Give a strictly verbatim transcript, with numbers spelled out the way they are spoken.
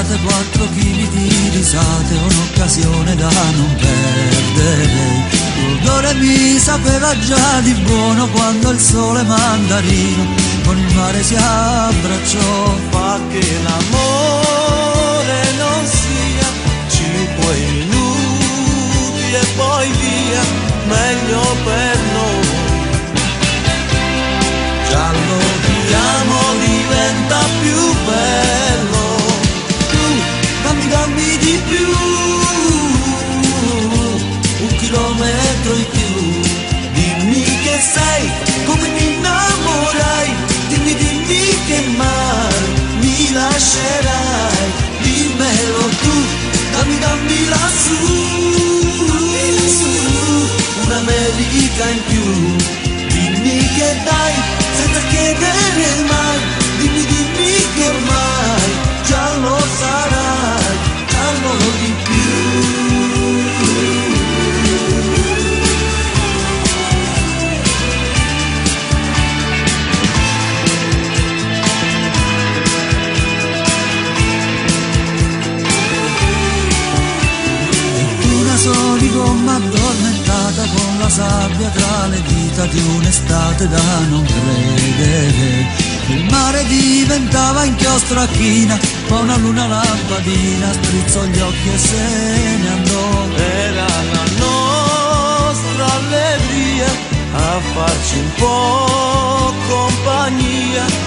passate, quattro chili di risate, un'occasione da non perdere. L'odore mi sapeva già di buono quando il sole mandarino con il mare si abbracciò. Fa che l'amore non sia cinque minuti e poi via, meglio per noi. Giallo di amo diventa più bello, tu dammi dammi di più, un chilometro in più. dimmi che sei come mi innamorai, dimmi dimmi che mai mi lascerai, Dimmelo tu, dammi dammi lassù, un'America in più. dimmi che dai senza chiedere mai, dimmi dimmi che ormai già lo sarai, giallo di più. Soli gomma addormentata con la sabbia tra le dita di un'estate da non credere. Il mare diventava inchiostro a china, poi una luna lampadina strizzò gli occhi e se ne andò. Era la nostra allegria a farci un po' compagnia,